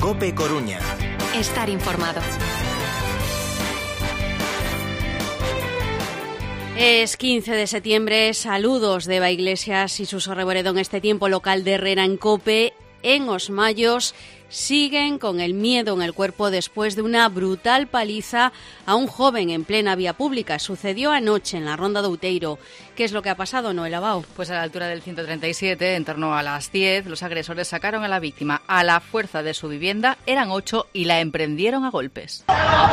COPE Coruña. Estar informado. Es 15 de septiembre, saludos de Eva Iglesias y Suso Reboredo en este tiempo local de Herrera en COPE. En Os Mayos siguen con el miedo en el cuerpo después de una brutal paliza a un joven en plena vía pública. Sucedió anoche en la Ronda de Outeiro. ¿Qué es lo que ha pasado, Noela Bao? Pues a la altura del 137, en torno a las 10, los agresores sacaron a la víctima a la fuerza de su vivienda. Eran 8 y la emprendieron a golpes.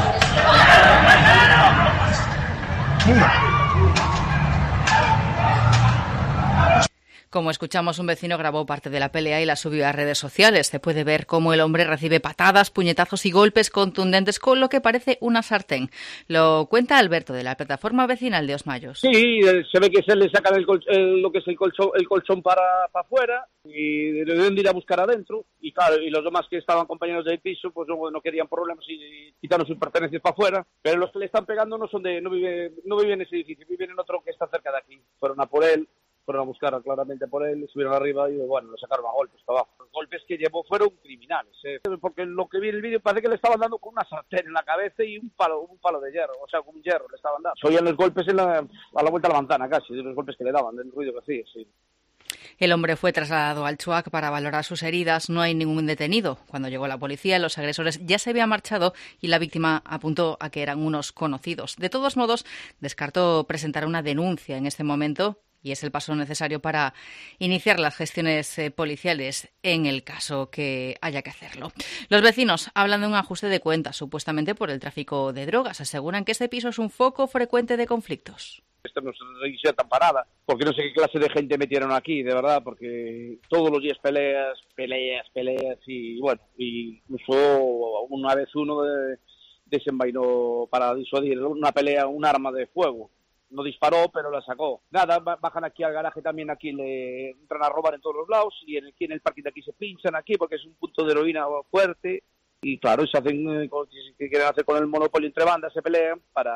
Como escuchamos, un vecino grabó parte de la pelea y la subió a redes sociales. Se puede ver cómo el hombre recibe patadas, puñetazos y golpes contundentes con lo que parece una sartén. Lo cuenta Alberto, de la plataforma vecinal de Os Mayos. Sí, se ve que se le sacan lo que es el colchón para afuera y deben de ir a buscar adentro. Y claro, y los demás que estaban compañeros del piso pues no querían problemas y quitaron sus pertenencias para afuera. Pero los que le están pegando no viven en ese edificio, viven en otro que está cerca de aquí. Fueron a por él. Fueron a buscar claramente por él, subieron arriba y bueno, lo sacaron a golpes para abajo. Los golpes que llevó fueron criminales, porque lo que vi en el vídeo parece que le estaban dando con una sartén en la cabeza y un palo de hierro, o sea, con un hierro le estaban dando. Se oían los golpes a la vuelta de la ventana casi, de los golpes que le daban, del ruido que hacía, sí. El hombre fue trasladado al CHUAC para valorar sus heridas. No hay ningún detenido. Cuando llegó la policía, los agresores ya se habían marchado y la víctima apuntó a que eran unos conocidos. De todos modos, descartó presentar una denuncia en este momento y es el paso necesario para iniciar las gestiones policiales en el caso que haya que hacerlo. Los vecinos hablan de un ajuste de cuentas, supuestamente por el tráfico de drogas. Aseguran que este piso es un foco frecuente de conflictos. Esto no se tan parada, porque no sé qué clase de gente metieron aquí, de verdad, porque todos los días peleas y bueno, y incluso una vez uno desenvainó para disuadir una pelea, un arma de fuego. No disparó, pero la sacó. Nada, bajan aquí al garaje también, aquí le entran a robar en todos los lados y aquí en el parking de aquí se pinchan aquí porque es un punto de heroína fuerte y claro, se hacen que quieren hacer con el monopolio entre bandas, se pelean para...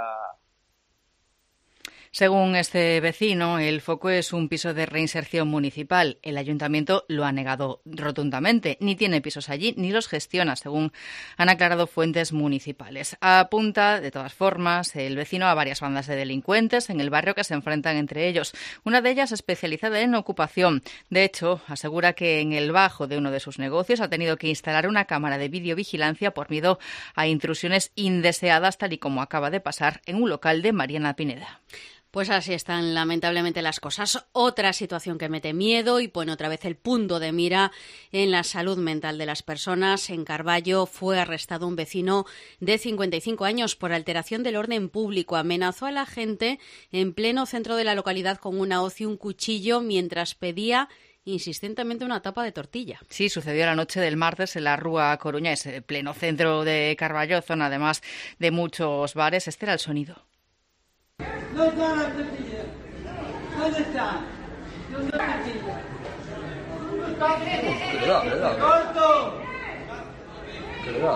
Según este vecino, el foco es un piso de reinserción municipal. El ayuntamiento lo ha negado rotundamente. Ni tiene pisos allí, ni los gestiona, según han aclarado fuentes municipales. Apunta, de todas formas, el vecino a varias bandas de delincuentes en el barrio que se enfrentan entre ellos. Una de ellas especializada en ocupación. De hecho, asegura que en el bajo de uno de sus negocios ha tenido que instalar una cámara de videovigilancia por miedo a intrusiones indeseadas, tal y como acaba de pasar en un local de Mariana Pineda. Pues así están lamentablemente las cosas. Otra situación que mete miedo y pone otra vez el punto de mira en la salud mental de las personas. En Carballo fue arrestado un vecino de 55 años por alteración del orden público. Amenazó a la gente en pleno centro de la localidad con una hoz y un cuchillo mientras pedía insistentemente una tapa de tortilla. Sí, sucedió la noche del martes en la Rúa Coruña, es el pleno centro de Carballo, zona además de muchos bares. Este era el sonido. ¿Dónde están las tortillas? ¿Dónde están? ¿Dónde están las tortillas? ¡Corto! ¿Qué le da?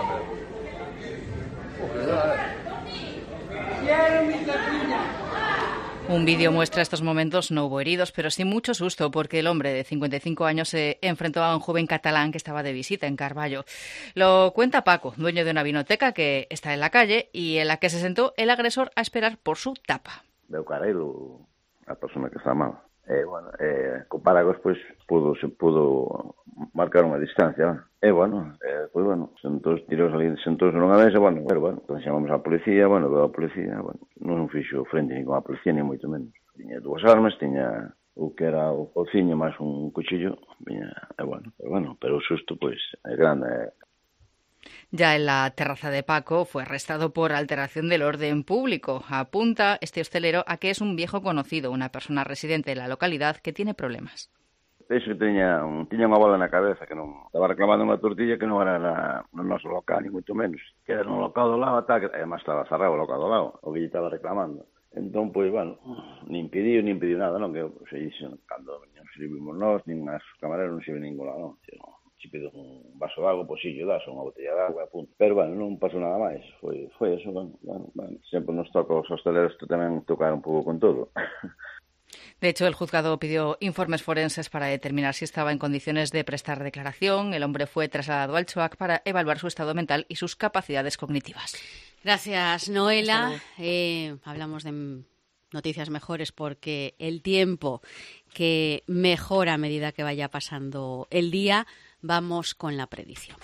¡Quiero mi tortilla! Un vídeo muestra estos momentos. No hubo heridos, pero sí mucho susto porque el hombre de 55 años se enfrentó a un joven catalán que estaba de visita en Carballo. Lo cuenta Paco, dueño de una vinoteca que está en la calle y en la que se sentó el agresor a esperar por su tapa. Veu cara a persona que está mal. Co paraguas, pois, se pudo marcar unha distancia. Sentouse nunha mesa, entón chamamos á policía, veo a policía, non fixo frente nin con a policía, ni moito menos. Tiña dúas armas, tiña o que era o ciño máis un cuchillo, pero o susto, pois, é grande. Ya en la terraza de Paco fue arrestado por alteración del orden público. Apunta este hostelero a que es un viejo conocido, una persona residente de la localidad que tiene problemas. Penso que tiña unha bola na cabeza, que non estaba reclamando unha tortilla que non era no noso local, ni moito menos. Que era no local do lado, además estaba cerrado o local do lado, o que lle estaba reclamando. Entón, pois, nin pediu nada, non? Que se dixen, cando non servimos nós, nin as camareras non sirven ninguna, non? Se pido un vaso de agua, pois si, das unha botella de agua, punto. Pero, non pasou nada máis. Foi eso, sempre nos toca os hosteleros tamén tocar un pouco con todo. De hecho, el juzgado pidió informes forenses para determinar si estaba en condiciones de prestar declaración. El hombre fue trasladado al CHOAC para evaluar su estado mental y sus capacidades cognitivas. Gracias, Noela. Hablamos de noticias mejores porque el tiempo que mejora a medida que vaya pasando el día. Vamos con la predicción.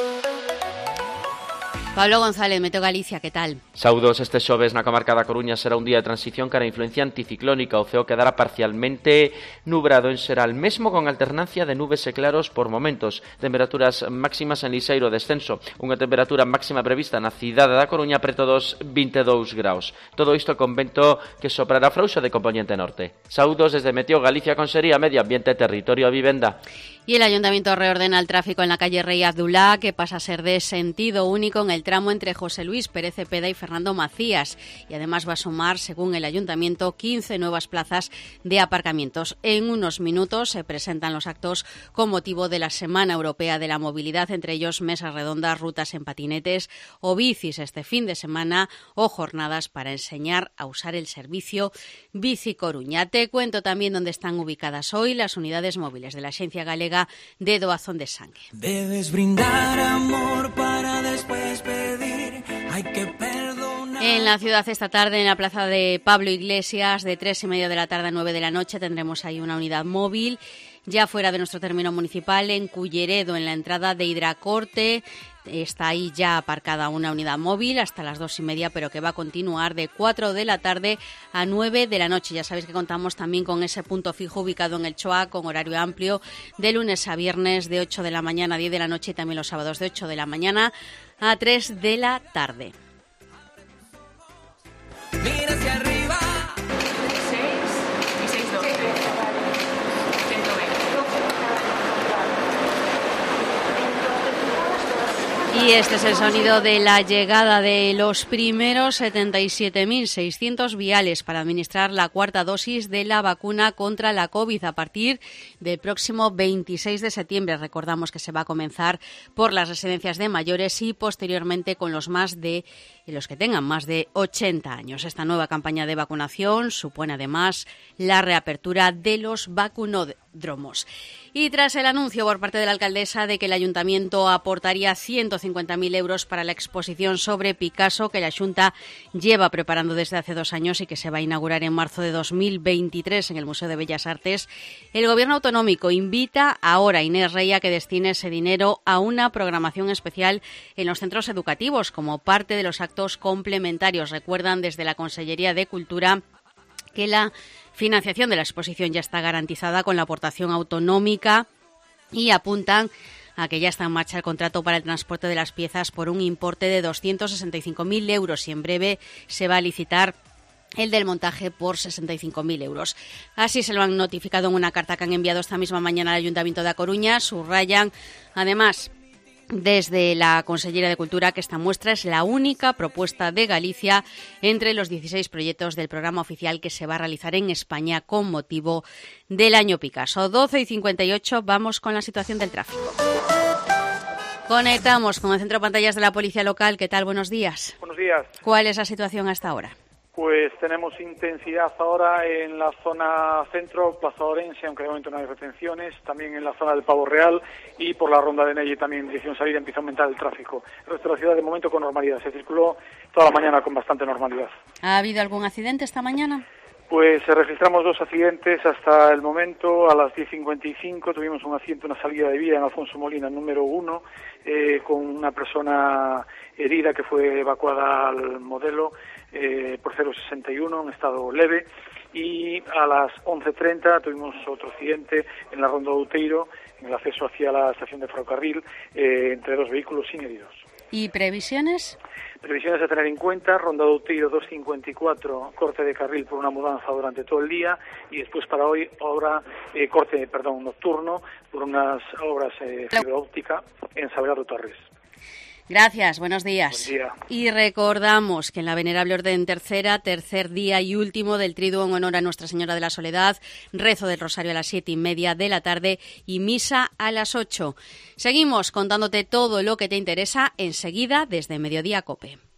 Pablo González, Meteo Galicia, que tal? Saúdos, este xoves na comarca da Coruña será un día de transición cara a influencia anticiclónica. O ceo quedará parcialmente nubrado en xeral, mesmo con alternancia de nubes e claros por momentos. Temperaturas máximas en lixeiro descenso. Unha temperatura máxima prevista na cidade da Coruña preto dos 22 graus. Todo isto con vento que soprará frouxo de componente norte. Saúdos desde Meteo Galicia, Consellería Medio Ambiente, Territorio e Vivenda. Y el Ayuntamiento reordena el tráfico en la calle Rey Abdulá, que pasa a ser de sentido único en el tramo entre José Luis Pérez Cepeda y Fernando Macías. Y además va a sumar, según el Ayuntamiento, 15 nuevas plazas de aparcamientos. En unos minutos se presentan los actos con motivo de la Semana Europea de la Movilidad, entre ellos mesas redondas, rutas en patinetes o bicis este fin de semana o jornadas para enseñar a usar el servicio Bici Coruña. Te cuento también dónde están ubicadas hoy las unidades móviles de la Agencia Galega de Doazón de Sangue. Debes brindar amor para después pedir, hay que perdonar. En la ciudad esta tarde, en la plaza de Pablo Iglesias, de 3:30 de la tarde a 9 de la noche, tendremos ahí una unidad móvil. Ya fuera de nuestro término municipal, en Culleredo, en la entrada de Hidracorte, está ahí ya aparcada una unidad móvil hasta las 2:30, pero que va a continuar de 4 de la tarde a 9 de la noche. Ya sabéis que contamos también con ese punto fijo ubicado en el CHOAC, con horario amplio de lunes a viernes de 8 de la mañana a 10 de la noche y también los sábados de 8 de la mañana a 3 de la tarde. Mira hacia arriba. 6 y 612. 120. Y este es el sonido de la llegada de los primeros 77.600 viales para administrar la cuarta dosis de la vacuna contra la COVID a partir del próximo 26 de septiembre. Recordamos que se va a comenzar por las residencias de mayores y posteriormente con los que tengan más de 80 años. Esta nueva campaña de vacunación supone además la reapertura de los vacunódromos. Y tras el anuncio por parte de la alcaldesa de que el ayuntamiento aportaría 150.000 euros para la exposición sobre Picasso, que la Xunta lleva preparando desde hace 2 años y que se va a inaugurar en marzo de 2023 en el Museo de Bellas Artes, el Gobierno autonómico invita ahora a Inés Rey a que destine ese dinero a una programación especial en los centros educativos como parte de los actos complementarios. Recuerdan desde la Consellería de Cultura que la financiación de la exposición ya está garantizada con la aportación autonómica y apuntan a que ya está en marcha el contrato para el transporte de las piezas por un importe de 265.000 euros y en breve se va a licitar el del montaje por 65.000 euros. Así se lo han notificado en una carta que han enviado esta misma mañana al Ayuntamiento de A Coruña. Subrayan, además, desde la Consellería de Cultura, que esta muestra es la única propuesta de Galicia entre los 16 proyectos del programa oficial que se va a realizar en España con motivo del año Picasso. 12:58, vamos con la situación del tráfico. Conectamos con el centro de pantallas de la Policía Local. ¿Qué tal? Buenos días. Buenos días. ¿Cuál es la situación hasta ahora? Pues tenemos intensidad ahora en la zona centro, Plaza Orense, aunque de momento no hay retenciones, también en la zona del Pavo Real y por la Ronda de Nelle también en dirección salida empieza a aumentar el tráfico. El resto de la ciudad de momento con normalidad, se circuló toda la mañana con bastante normalidad. ¿Ha habido algún accidente esta mañana? Pues registramos 2 accidentes hasta el momento. A las 10:55 tuvimos un accidente, una salida de vía en Alfonso Molina, número 1, con una persona herida que fue evacuada al Modelo por 061 en estado leve. Y a las 11:30 tuvimos otro accidente en la Ronda de Outeiro, en el acceso hacia la estación de ferrocarril, entre 2 vehículos sin heridos. ¿Y previsiones? Previsiones a tener en cuenta: Ronda de Outeiro 254, corte de carril por una mudanza durante todo el día, y después para hoy corte nocturno por unas obras de fibra óptica en Salgado Torres. Gracias, buenos días. Buen día. Y recordamos que en la Venerable Orden Tercera, tercer día y último del Triduo en honor a Nuestra Señora de la Soledad, rezo del Rosario a las 7:30 de la tarde y misa a las 8. Seguimos contándote todo lo que te interesa enseguida desde Mediodía COPE.